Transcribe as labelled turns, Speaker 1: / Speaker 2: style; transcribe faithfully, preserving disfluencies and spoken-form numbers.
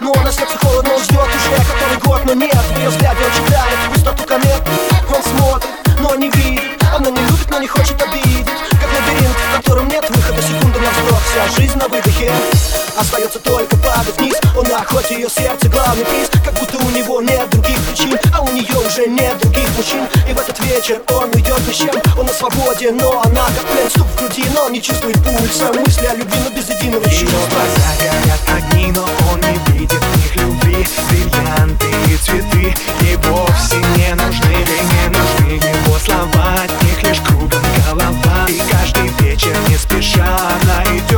Speaker 1: Но на сердце холодно, он ждет уже который год. Но нет, в ее взгляде он читает пустоту комет. Он смотрит, но не видит. Она не любит, но не хочет обидеть. Как лабиринт, в котором нет выхода, секунда на вздох. Вся жизнь на выдохе, остается только падать вниз. Он на охоте, ее сердце главный приз. Как будто у него нет других причин, а у нее уже нет других мужчин. И в этот вечер он уйдет ни с чем. Он на свободе, но она как плен. Стук в груди, но он не чувствует пульса. Мысли о любви, но без единого чувства.
Speaker 2: Ее глаза горят огни, но он не видит в них любви. Бриллианты и цветы ей вовсе не нужны. Ей не нужны его слова, от них лишь кругом голова. И каждый вечер не спеша она идет